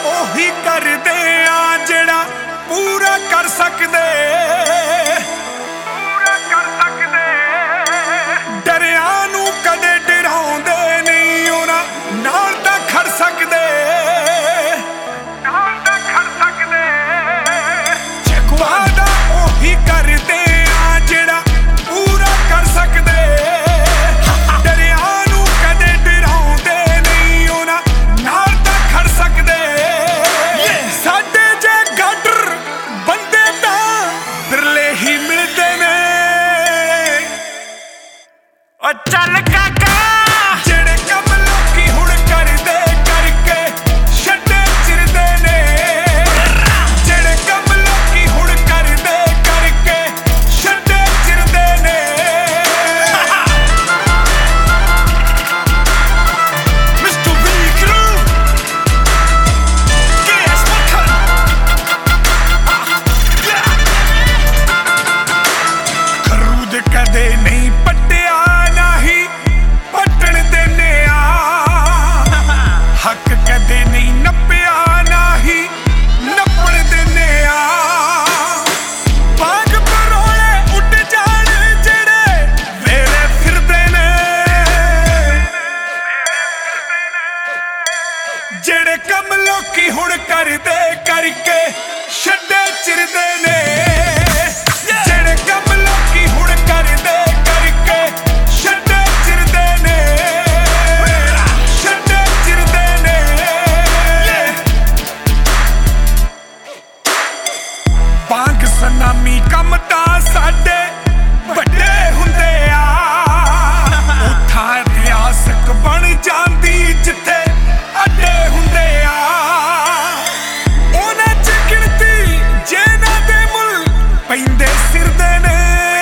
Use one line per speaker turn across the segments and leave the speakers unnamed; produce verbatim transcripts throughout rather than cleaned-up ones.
ਉਹੀ ਕਰਦੇ ਆ ਜਿਹੜਾ ਪੂਰਾ ਕਰ ਸਕਦੇ ਪੂਰਾ ਕਰ ਸਕਦੇ ਡਰਿਆਂ ਨੂੰ ਕਦੇ ਡਰਾਉਂਦੇ ਨਹੀਂ ਉਹਨਾਂ ਨਾਲ ਤਾਂ ਖੜ ਸਕਦੇ ਨਾਲ ਤਾਂ ਖੜ ਸਕਦੇ ਵਾਦਾ ਉਹੀ ਕਰਦੇ ਆ ਜਿਹੜਾ ਪੂਰਾ ਕਰ ਸਕਦੇ ਡਰਿਆਂ ਨੂੰ ਕਦੇ ਡਰਾਉਂਦੇ ਨਹੀਂ ਉਹਨਾਂ ਨਾਲ ਤਾਂ ਖੜ ਸਕਦੇ ਸਾਡੇ ਜੇ ਗਾਡਰ ਬੰਦੇ ਤਾਂ ਬਿਰਲੇ ਹੀ ਮਿਲਦੇ ਨੇ ਓ ਚੱਲ ਕਾਕਾ ਜਿਹੜੇ ਕੰਮ ਲੋਕੀ ਹੁਣ ਕਰਦੇ ਕਰਕੇ ਛੱਡੇ ਚਿਰਦੇ ਨੇ ਜਿਹੜੇ ਕੰਮ ਲੋਕੀ ਹੁਣ ਕਰਦੇ ਕਰਕੇ ਛੱਡੇ ਚਿਰਦੇ ਨੇ ਮਿਸਟਰ ਵੀਕਰੂ ਗੈਸ ਮੱਖਣ ਖਰੂਦ ਕਦੇ ਨਹੀਂ ਪੱਟਿਆ ਨਹੀਂ ਪੱਟਣ ਦੇਨੇ ਆ ਹੱਕ ਕਦੇ ਨਹੀਂ ਨੱਪਿਆ ਨਹੀਂ ਨੱਪਣ ਦੇਨੇ ਆ ਬਾਗ ਪਰੋਲੇ ਉੱਡ ਜਾਣ ਜਿਹੜੇ ਵੇਲੇ ਫਿਰਦੇ ਨੇ ਜਿਹੜੇ ਕੰਮ ਲੋਕੀ ਹੁਣ ਕਰਦੇ ਕਰਕੇ ਛੱਡੇ ਚਿਰਦੇ ਨੇ ਜਿਹੜੇ ਕੰਮ ਲੋਕੀ ਹੁਣ ਕਰਦੇ ਕਰਕੇ ਛੱਡੇ ਚਿਰਦੇ ਨੇ ਛੱਡੇ ਚਿਰਦੇ ਨੇ ਬਾਗ ਸਨਾਮੀ ਕੰਮ ਤਾਂ ਸਾਡੇ ਵੱਡੇ ਹੁੰਦੇ ਆ ਉੱਥਾਂ ਇਤਿਹਾਸਕ ਬਣ ਜਾਂਦੀ ਜਿੱਥੇ ਅੱਡੇ ਹੁੰਦੇ ਆ ਉਹਨਾਂ ਚ ਗਿਣਤੀ ਜਿਹਨਾਂ ਦੇ ਮੁੱਲ ਪੈਂਦੇ ਸਿਰਦੇ ਨੇ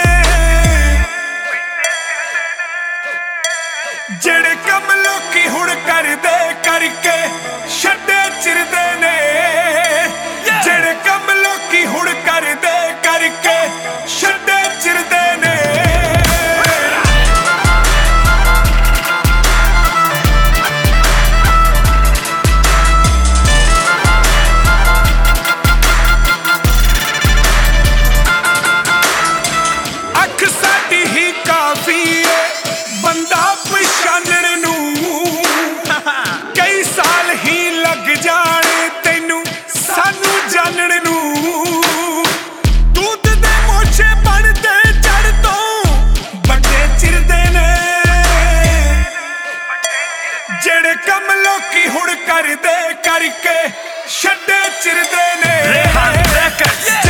ਜਿਹੜੇ ਕੰਮ ਲੋਕੀ ਹੁਣ ਕਰਦੇ ਕਰਕੇ ਛੱਡੇ ਚਿਰਦੇ ਨੇ ਜਿਹੜੇ ਕੰਮ ਲੋਕੀ ਹੁਣ ਕਰਦੇ ਕਰਕੇ ਛੱਡੇ ਚਿਰਦੇ ਨੇ ਅੱਖ ਸਾਡੀ ਹੀ ਕਾਫੀ ਏ ਬੰਦਾ ਪਛਾਣਨ ਨੂੰ ਕਈ ਸਾਲ ਹੀ ਲੱਗ ਜਾਣੇ ਤੈਨੂੰ ਸਾਨੂੰ ਜਾਣਨ ਨੂੰ ਦੁੱਧ ਦੇ ਮੋਛੇ ਬਣਦੇ ਜੜ ਤੋਂ ਵੱਡੇ ਚਿਰਦੇ ਨੇ ਜਿਹੜੇ ਕੰਮ ਲੋਕੀ ਹੁਣ ਕਰਦੇ ਕਰਕੇ ਛੱਡੇ ਚਿਰਦੇ ਨੇ